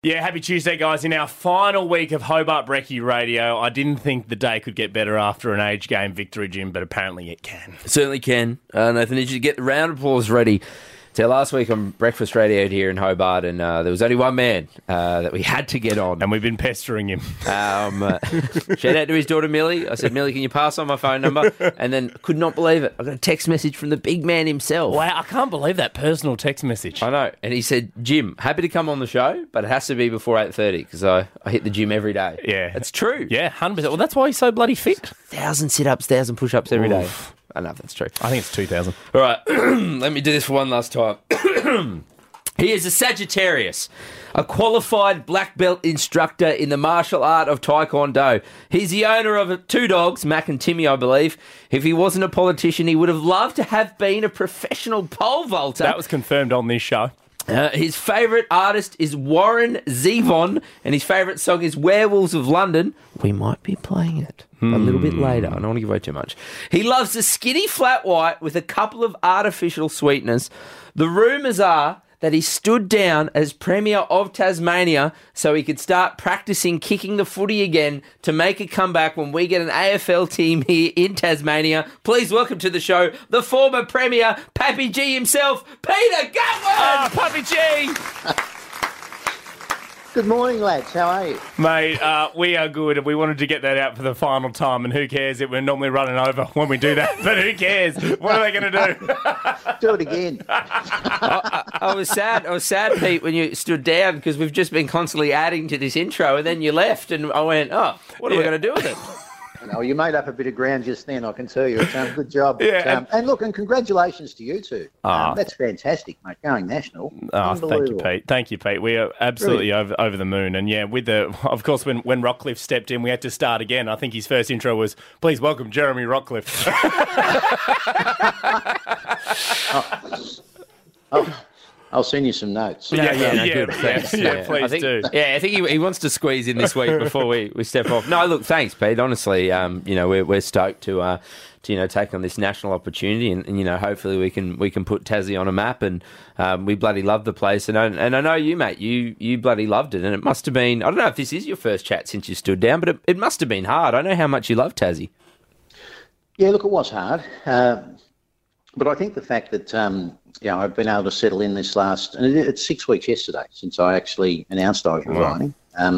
Yeah, happy Tuesday, guys. In our final week of Hobart Brekkie Radio, I didn't think the day could get better after an age game victory, Jim, but apparently it can. Certainly can. Nathan, did you get the round of applause ready? So last week on Breakfast Radio here in Hobart, and there was only one man that we had to get on. And we've been pestering him. Shout out to his daughter, Millie. I said, Millie, can you pass on my phone number? And then could not believe it. I got a text message from the big man himself. Wow, I can't believe that personal text message. I know. And he said, Jim, happy to come on the show, but it has to be before 8:30 because I hit the gym every day. Yeah. It's true. Yeah, 100%. Well, that's why he's so bloody fit. 1,000 sit-ups, 1,000 push-ups every day. I know if that's true. I think it's 2,000. All right, let me do this for one last time. He is a Sagittarius, a qualified black belt instructor in the martial art of Taekwondo. He's the owner of two dogs, Mac and Timmy, I believe. If he wasn't a politician, he would have loved to have been a professional pole vaulter. That was confirmed on this show. His favourite artist is Warren Zevon, and his favourite song is Werewolves of London. We might be playing it a little bit later. I don't want to give away too much. He loves a skinny flat white with a couple of artificial sweeteners. The rumours are that he stood down as Premier of Tasmania so he could start practising kicking the footy again to make a comeback when we get an AFL team here in Tasmania. Please welcome to the show the former Premier, Pappy G himself, Peter Gutwin! Oh, Pappy G! Good morning, lads. How are you? Mate, we are good. We wanted to get that out for the final time, and who cares if we're normally running over when we do that, but who cares? What are they going to do? Do it again. I was sad, Pete, when you stood down because we've just been constantly adding to this intro, and then you left, and I went, what are we going to do with it? No, you made up a bit of ground just then, I can tell you. Good job. Yeah, and look, and congratulations to you two. That's fantastic, mate, going national. Thank you, Pete. Thank you, Pete. We are absolutely over the moon. And yeah, of course, when Rockcliffe stepped in, we had to start again. I think his first intro was, please welcome Jeremy Rockcliffe. I'll send you some notes. Please do. Yeah, I think he wants to squeeze in this week before we step off. No, look, thanks, Pete. Honestly, we're stoked to take on this national opportunity, and hopefully we can put Tassie on a map, and we bloody love the place, and I know you, mate. You bloody loved it, and it must have been. I don't know if this is your first chat since you stood down, but it must have been hard. I know how much you love Tassie. Yeah, look, it was hard, but I think the fact that I've been able to settle in this last, and it's 6 weeks yesterday since I actually announced I was resigning,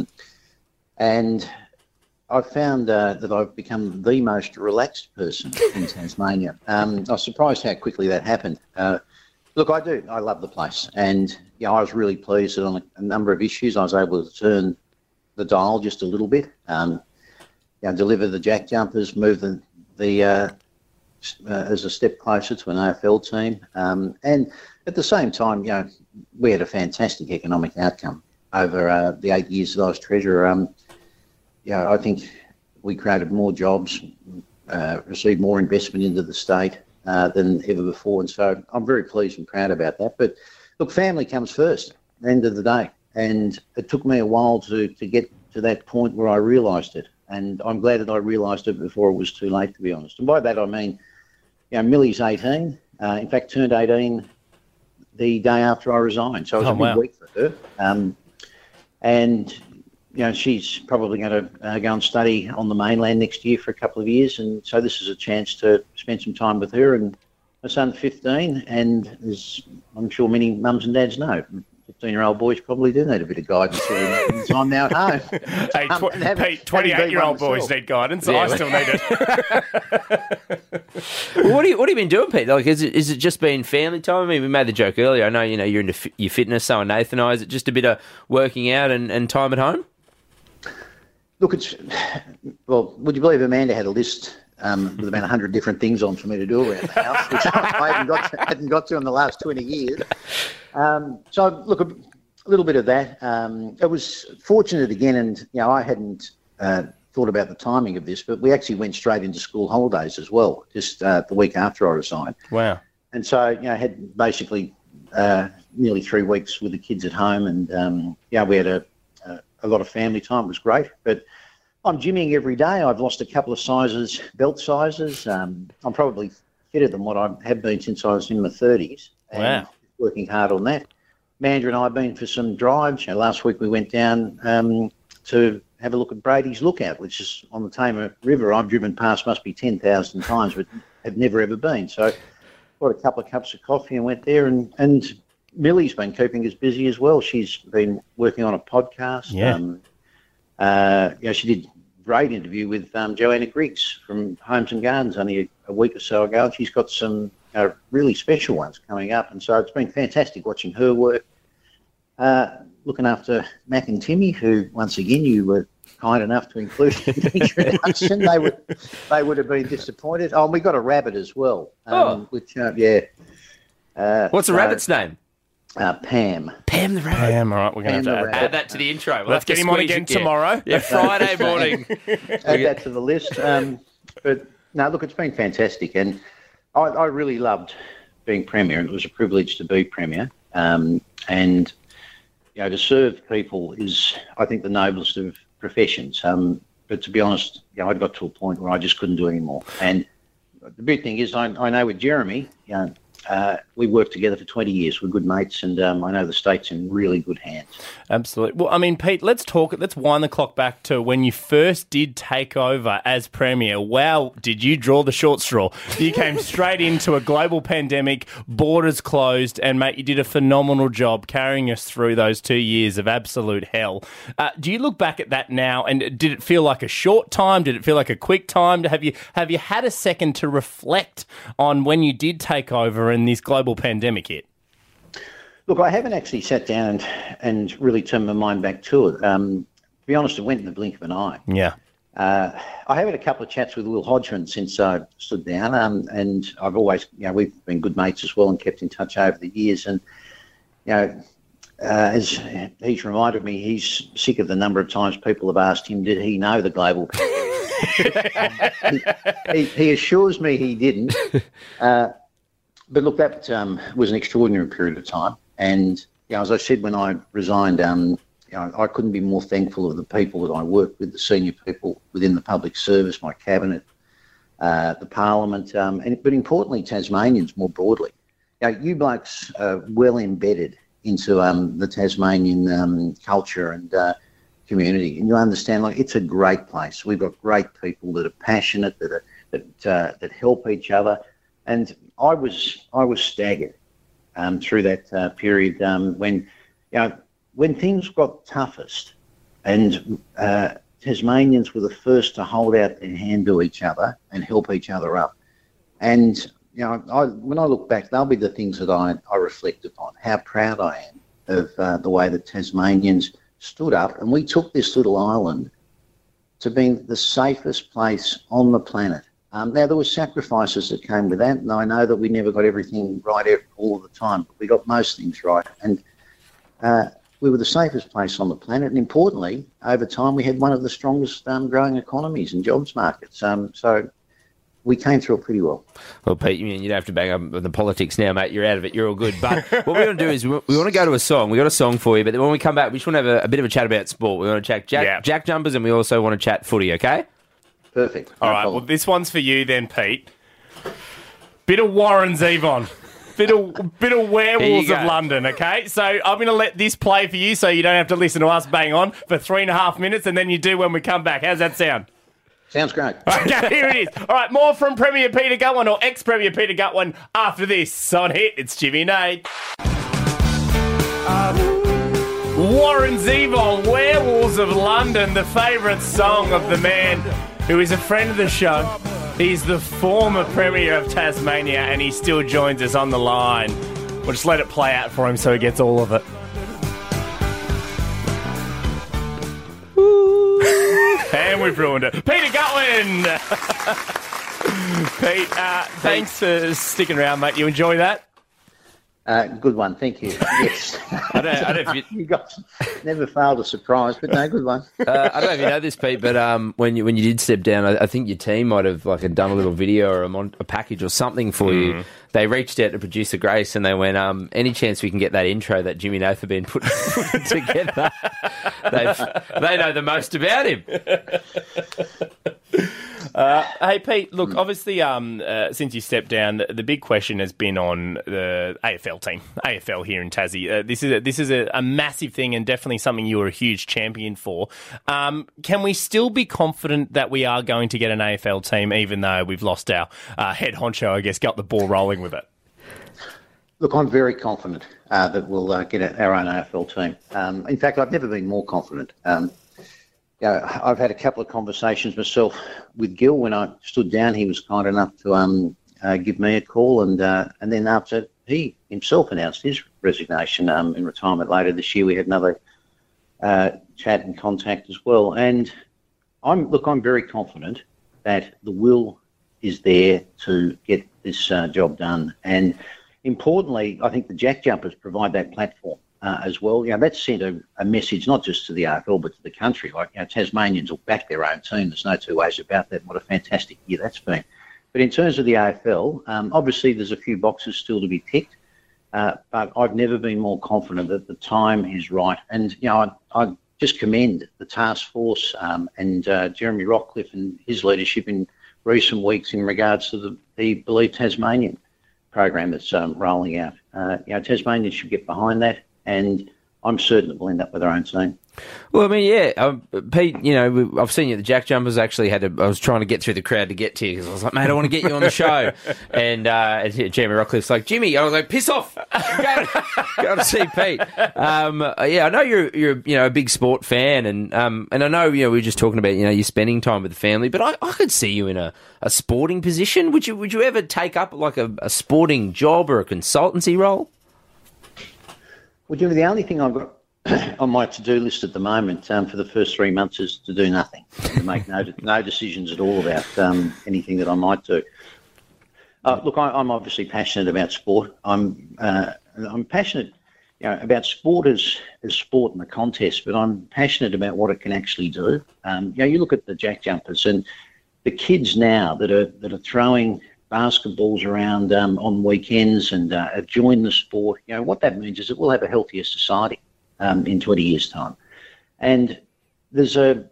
and I've found that I've become the most relaxed person in Tasmania. I was surprised how quickly that happened. Look, I do. I love the place, and I was really pleased that on a number of issues I was able to turn the dial just a little bit. Deliver the jack jumpers, move the as a step closer to an AFL team. And at the same time, we had a fantastic economic outcome over the 8 years that I was Treasurer. I think we created more jobs, received more investment into the state than ever before. And so I'm very pleased and proud about that. But look, family comes first at the end of the day. And it took me a while to get to that point where I realised it. And I'm glad that I realised it before it was too late, to be honest. And by that I mean, Millie's 18, in fact turned 18 the day after I resigned. So it was a big week for her. And she's probably going to go and study on the mainland next year for a couple of years. And so this is a chance to spend some time with her. And my son's 15, and as I'm sure many mums and dads know, 15-year-old boys probably do need a bit of guidance during the time now at home. Hey, 28-year-old boys need guidance. Yeah, I still need it. Well, what have you been doing, Pete? Like, is it just been family time? I mean, we made the joke earlier. I know you're into your fitness. So are Nathan and I. Is it just a bit of working out and time at home? Look, would you believe Amanda had a list with about 100 different things on for me to do around the house, which I hadn't got to in the last 20 years. So, look, a little bit of that. It was fortunate again, and, I hadn't thought about the timing of this, but we actually went straight into school holidays as well, just the week after I resigned. Wow. And so, I had basically nearly 3 weeks with the kids at home, and, we had a lot of family time. It was great, but I'm gymming every day. I've lost a couple of belt sizes. I'm probably fitter than what I have been since I was in my 30s. And wow. Working hard on that. Mandra and I have been for some drives. Last week we went down to have a look at Brady's Lookout, which is on the Tamar River. I've driven past must be 10,000 times, but have never ever been. So bought a couple of cups of coffee and went there. And Millie's been keeping us busy as well. She's been working on a podcast. Yeah. She did a great interview with Joanna Griggs from Homes and Gardens only a week or so ago. And she's got some really special ones coming up. And so it's been fantastic watching her work. Looking after Mac and Timmy, who, once again, you were kind enough to include in the introduction. They would have been disappointed. Oh, and we got a rabbit as well. Which, What's the rabbit's name? Pam. Pam the rabbit. Pam, all right, we're going to Pam have the Add that to the intro. We'll Let's have to get him on squeeze again it, yeah. tomorrow. Yeah, Friday morning. Add that to the list. But no, look, it's been fantastic, and I really loved being Premier, and it was a privilege to be Premier. And to serve people is, I think, the noblest of professions. But to be honest, I'd got to a point where I just couldn't do any more. And the big thing is, I know with Jeremy, we worked together for 20 years. We're good mates, and I know the state's in really good hands. Absolutely. Well, I mean, Pete, let's wind the clock back to when you first did take over as Premier. Wow, did you draw the short straw? You came straight into a global pandemic, borders closed, and, mate, you did a phenomenal job carrying us through those 2 years of absolute hell. Do you look back at that now, and did it feel like a short time? Did it feel like a quick time? Have you had a second to reflect on when you did take over and this global pandemic hit? Look, I haven't actually sat down and really turned my mind back to it. To be honest, it went in the blink of an eye. Yeah. I have had a couple of chats with Will Hodgman since I stood down, and I've always, we've been good mates as well and kept in touch over the years. And, as he's reminded me, he's sick of the number of times people have asked him, did he know the global pandemic? He assures me he didn't. But look, that was an extraordinary period of time. And, as I said when I resigned, I couldn't be more thankful of the people that I worked with, the senior people within the public service, my cabinet, the parliament, but importantly, Tasmanians more broadly. You blokes are well embedded into the Tasmanian culture and community, and you understand, it's a great place. We've got great people that are passionate, that help each other, and I was staggered through that period when things got toughest, and Tasmanians were the first to hold out their hand to each other and help each other up. And when I look back, they'll be the things that I reflect upon. How proud I am of the way that Tasmanians stood up, and we took this little island to being the safest place on the planet. Now, there were sacrifices that came with that, and I know that we never got everything right all the time, but we got most things right. And we were the safest place on the planet, and importantly, over time, we had one of the strongest growing economies and jobs markets. So we came through it pretty well. Well, Pete, you don't have to bang up on the politics now, mate. You're out of it. You're all good. But what we're going to do is we want to go to a song. We got a song for you, but then when we come back, we just want to have a bit of a chat about sport. We want to chat jack jumpers, and we also want to chat footy, okay? Perfect. All right, well, this one's for you then, Pete. Bit of Warren Zevon. Bit of Werewolves of London, okay? So I'm going to let this play for you so you don't have to listen to us bang on for 3.5 minutes, and then you do when we come back. How's that sound? Sounds great. Okay, here it is. All right, more from Premier Peter Gutwein, or ex-Premier Peter Gutwein, after this on Hit. It's Jimmy Nate. Warren Zevon, Werewolves of London, the favourite song of the man who is a friend of the show. He's the former Premier of Tasmania, and he still joins us on the line. We'll just let it play out for him so he gets all of it. And we've ruined it. Peter Gutwein! Pete, thanks for sticking around, mate. You enjoy that? Good one, thank you. Yes. I don't know if you guys never failed a surprise, but no, good one. I don't know if you know this, Pete, but when you did step down, I think your team might have done a little video or a package or something for you. They reached out to producer Grace and they went, any chance we can get that intro that Jimmy Nath had been put together? They know the most about him. Hey, Pete, look, obviously, since you stepped down, the big question has been on the AFL team, AFL here in Tassie. This is a massive thing and definitely something you were a huge champion for. Can we still be confident that we are going to get an AFL team, even though we've lost our head honcho, I guess, got the ball rolling with it? Look, I'm very confident that we'll get our own AFL team. In fact, I've never been more confident. I've had a couple of conversations myself with Gil when I stood down. He was kind enough to give me a call, and then after he himself announced his resignation in retirement later this year, we had another chat and contact as well. And I'm very confident that the will is there to get this job done. And importantly, I think the Jack Jumpers provide that platform. As well, that's sent a message not just to the AFL but to the country. Like, Tasmanians will back their own team. There's no two ways about that. What a fantastic year that's been. But in terms of the AFL, obviously there's a few boxes still to be ticked. But I've never been more confident that the time is right. And I just commend the task force and Jeremy Rockcliffe and his leadership in recent weeks in regards to the Believe Tasmanian program that's rolling out. Tasmanians should get behind that. And I'm certain that we'll end up with our own team. Well, I mean, yeah, Pete, I've seen you at the Jack Jumpers. Actually, I was trying to get through the crowd to get to you because I was like, mate, I want to get you on the show. And Jeremy Rockcliffe's like, Jimmy. I was like, piss off. Go to see Pete. I know you're a big sport fan, and I know we were just talking about you're spending time with the family, but I could see you in a sporting position. Would you ever take up like a sporting job or a consultancy role? Well, Jimmy, the only thing I've got on my to-do list at the moment for the first 3 months is to do nothing, to make no decisions at all about anything that I might do. Look, I'm obviously passionate about sport. I'm passionate, about sport as sport and the contest, but I'm passionate about what it can actually do. You look at the Jack Jumpers and the kids now that are throwing basketballs around on weekends and have joined the sport. What that means is that we'll have a healthier society in 20 years' time. And there's a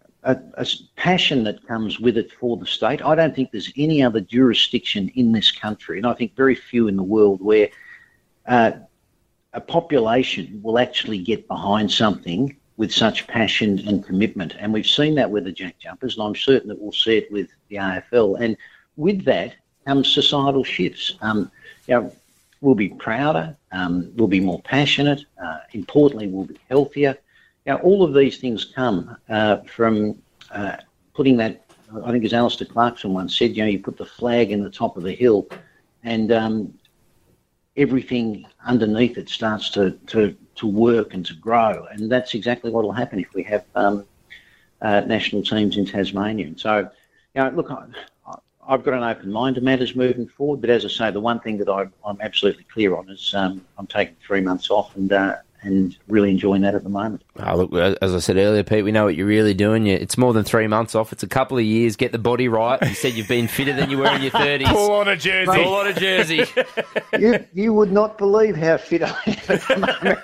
passion that comes with it for the state. I don't think there's any other jurisdiction in this country, and I think very few in the world, where a population will actually get behind something with such passion and commitment. And we've seen that with the Jack Jumpers, and I'm certain that we'll see it with the AFL. And with that comes societal shifts. We'll be prouder, we'll be more passionate, importantly, we'll be healthier. All of these things come from putting that, I think as Alistair Clarkson once said, you put the flag in the top of the hill and everything underneath it starts to work and to grow. And that's exactly what will happen if we have national teams in Tasmania. And so, look, I've got an open mind to matters moving forward, but as I say, the one thing that I'm absolutely clear on is I'm taking 3 months off and really enjoying that at the moment. Look, as I said earlier, Pete, we know what you're really doing. It's more than 3 months off. It's a couple of years. Get the body right. You said you've been fitter than you were in your 30s. Pull on a jersey. Pull on a jersey. You would not believe how fit I am at the moment,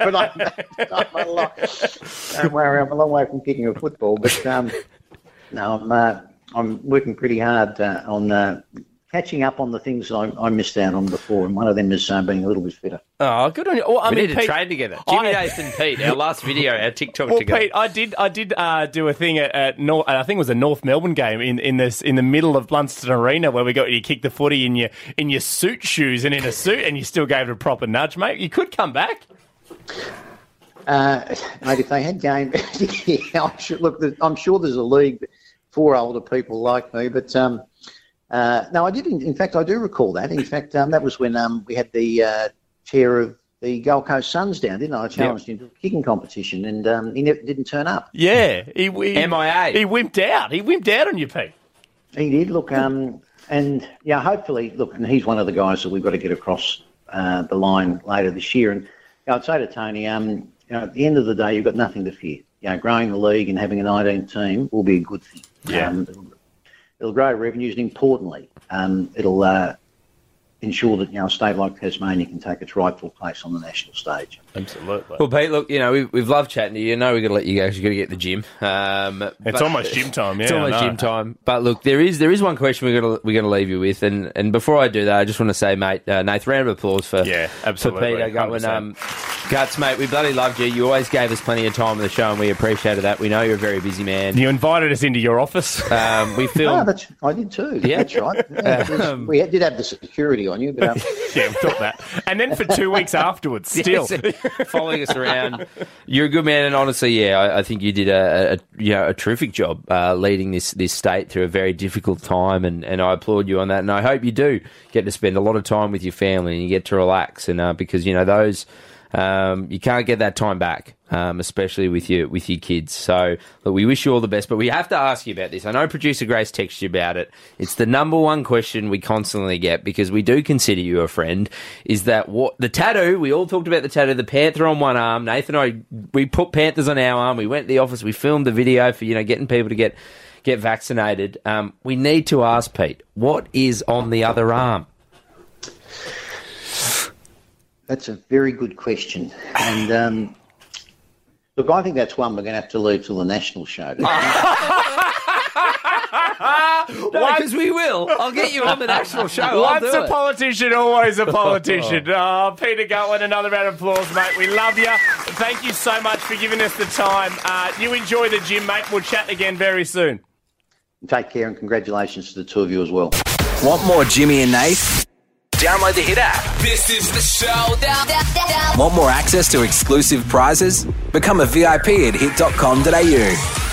but don't worry, I'm a long way from kicking a football. But no, I'm working pretty hard on catching up on the things I missed out on before, and one of them is being a little bit fitter. Oh, good on you. Well, we need to train together. Jimmy Nathan, Pete, our last video, our TikTok together. Pete, I did do a thing at North, I think it was a North Melbourne game in the middle of Blunston Arena where we got you kick the footy in your suit shoes and in a suit, and you still gave it a proper nudge, mate. You could come back. Mate, if they had game, I'm sure there's a league for older people like me, but no, I did. In fact, I do recall that. In fact, that was when we had the chair of the Gold Coast Suns down, didn't I? I challenged him to a kicking competition, and he didn't turn up. Yeah, he MIA. He wimped out. He wimped out on you, Pete. He did. Look, and hopefully, look, and he's one of the guys that we've got to get across the line later this year. And I'd say to Tony, at the end of the day, you've got nothing to fear. Growing the league and having a 19 team will be a good thing. Yeah. It'll grow revenues, and importantly, it'll ensure that a state like Tasmania can take its rightful place on the national stage. Absolutely. Well, Pete, look, we've loved chatting to you. We've got to let you go. You've got to get to the gym. It's almost gym time. Yeah, it's almost gym time. But look, there is one question we're going to leave you with, and before I do that, I just want to say, mate, Nath, round of applause for Peter Gutwin. Guts, mate, we bloody loved you. You always gave us plenty of time on the show, and we appreciated that. We know you're a very busy man. You invited us into your office. We filmed. I did too. Yeah, that's right. Yeah, we did have the security on you, but yeah, we thought that. And then for 2 weeks afterwards, still following us around. You're a good man, and honestly, I think you did a terrific job leading this state through a very difficult time, and I applaud you on that. And I hope you do get to spend a lot of time with your family and you get to relax, and because those. You can't get that time back, especially with your kids. So, look, we wish you all the best, but we have to ask you about this. I know producer Grace texted you about it. It's the number one question we constantly get, because we do consider you a friend, is that the tattoo, we all talked about the tattoo, the panther on one arm. Nathan and I, we put panthers on our arm. We went to the office, we filmed the video for, getting people to get vaccinated. We need to ask Pete, what is on the other arm? That's a very good question. And look, I think that's one we're going to have to leave till the national show. Because we will. I'll get you on the national show. Once a politician, always a politician. Peter Gutwin, another round of applause, mate. We love you. Thank you so much for giving us the time. You enjoy the gym, mate. We'll chat again very soon. Take care, and congratulations to the two of you as well. Want more Jimmy and Nath? Download the Hit app. This is the show. Want more access to exclusive prizes? Become a VIP at hit.com.au.